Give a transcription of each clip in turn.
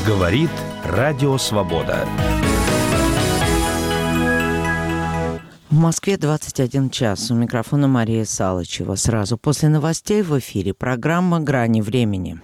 Говорит Радио Свобода. В Москве 21 час. У микрофона Мария Салычева. Сразу после новостей в эфире программа «Грани времени».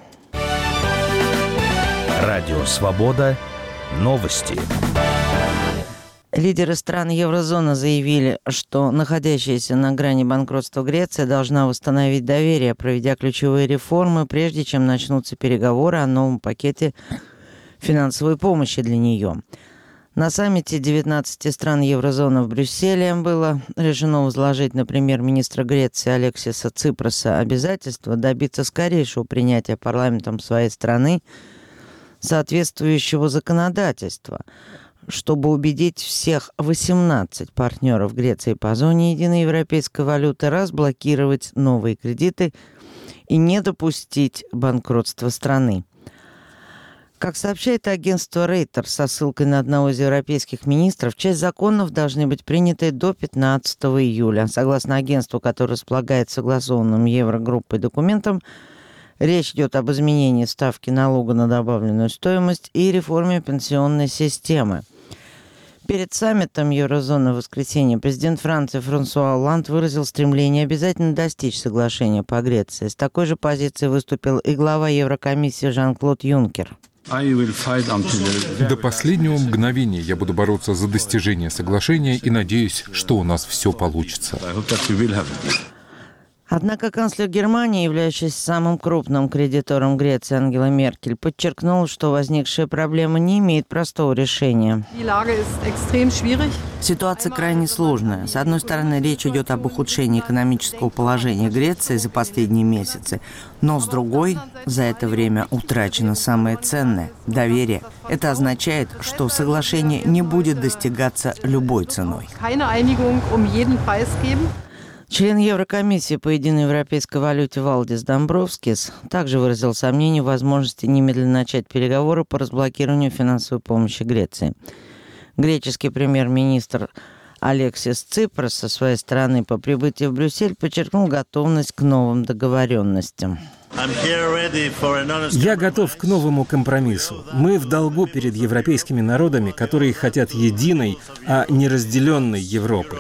Радио Свобода. Новости. Лидеры стран еврозоны заявили, что находящаяся на грани банкротства Греция должна восстановить доверие, проведя ключевые реформы, прежде чем начнутся переговоры о новом пакете финансовой помощи для нее. На саммите 19 стран еврозоны в Брюсселе было решено возложить на премьер-министра Греции Алексиса Ципроса обязательство добиться скорейшего принятия парламентом своей страны соответствующего законодательства, чтобы убедить всех 18 партнеров Греции по зоне единой европейской валюты разблокировать новые кредиты и не допустить банкротства страны. Как сообщает агентство Рейтер со ссылкой на одного из европейских министров, часть законов должны быть приняты до 15 июля. Согласно агентству, которое располагает согласованным Еврогруппой документом, речь идет об изменении ставки налога на добавленную стоимость и реформе пенсионной системы. Перед саммитом Еврозоны в воскресенье президент Франции Франсуа Олланд выразил стремление обязательно достичь соглашения по Греции. С такой же позицией выступил и глава Еврокомиссии Жан-Клод Юнкер. До последнего мгновения я буду бороться за достижение соглашения и надеюсь, что у нас все получится. Однако канцлер Германии, являющийся самым крупным кредитором Греции, Ангела Меркель, подчеркнул, что возникшая проблема не имеет простого решения. Ситуация крайне сложная. С одной стороны, речь идет об ухудшении экономического положения Греции за последние месяцы, но с другой, за это время утрачено самое ценное – доверие. Это означает, что соглашение не будет достигаться любой ценой. Член Еврокомиссии по единой европейской валюте Валдис Домбровскис также выразил сомнение в возможности немедленно начать переговоры по разблокированию финансовой помощи Греции. Греческий премьер-министр Алексис Ципрос со своей стороны по прибытии в Брюссель подчеркнул готовность к новым договоренностям. Я готов к новому компромиссу. Мы в долгу перед европейскими народами, которые хотят единой, а не разделенной Европы.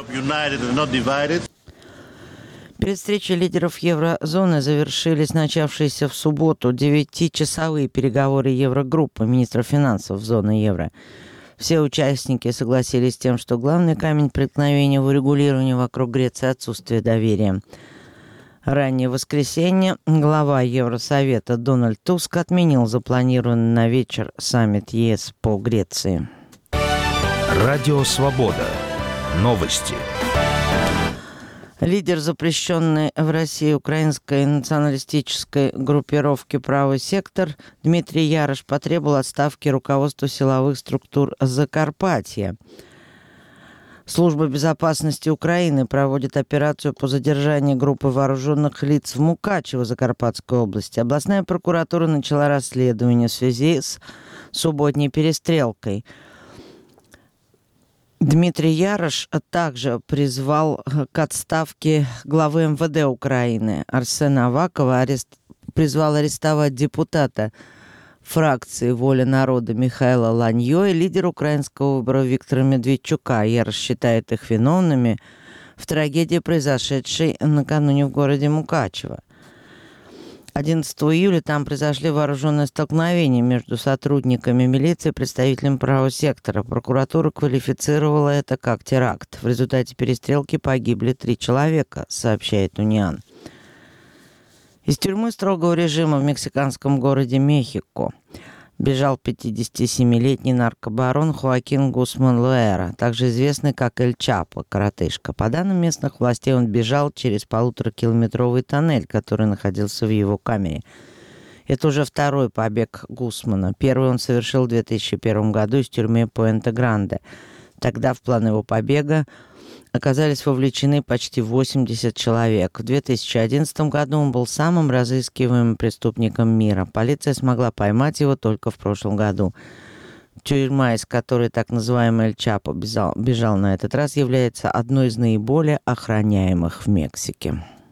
Перед встречей лидеров еврозоны завершились начавшиеся в субботу 9-часовые переговоры Еврогруппы министров финансов зоны евро. Все участники согласились с тем, что главный камень преткновения в урегулировании вокруг Греции – отсутствие доверия. Ранее в воскресенье глава Евросовета Дональд Туск отменил запланированный на вечер саммит ЕС по Греции. Радио Свобода. Новости. Лидер запрещенной в России украинской националистической группировки «Правый сектор» Дмитрий Ярош потребовал отставки руководства силовых структур Закарпатья. Служба безопасности Украины проводит операцию по задержанию группы вооруженных лиц в Мукачево Закарпатской области. Областная прокуратура начала расследование в связи с субботней перестрелкой. Дмитрий Ярош также призвал к отставке главы МВД Украины Арсена Авакова, призвал арестовать депутата фракции «Воля народа» Михаила Ланьо и лидера украинского выбора Виктора Медведчука. Ярош считает их виновными в трагедии, произошедшей накануне в городе Мукачево. 11 июля там произошли вооруженные столкновения между сотрудниками милиции и представителями правого сектора. Прокуратура квалифицировала это как теракт. В результате перестрелки погибли 3 человека, сообщает Униан. Из тюрьмы строгого режима в мексиканском городе Мехико бежал 57-летний наркобарон Хоакин Гусман Луэра, также известный как Эль Чапо, коротышка. По данным местных властей, он бежал через 1,5-километровый тоннель, который находился в его камере. Это уже второй побег Гусмана. Первый он совершил в 2001 году из тюрьмы Пуэнте-Гранде. Тогда в план его побега оказались вовлечены почти 80 человек. В 2011 году он был самым разыскиваемым преступником мира. Полиция смогла поймать его только в прошлом году. Тюрьма, из которой так называемый Эль Чапо бежал на этот раз, является одной из наиболее охраняемых в Мексике.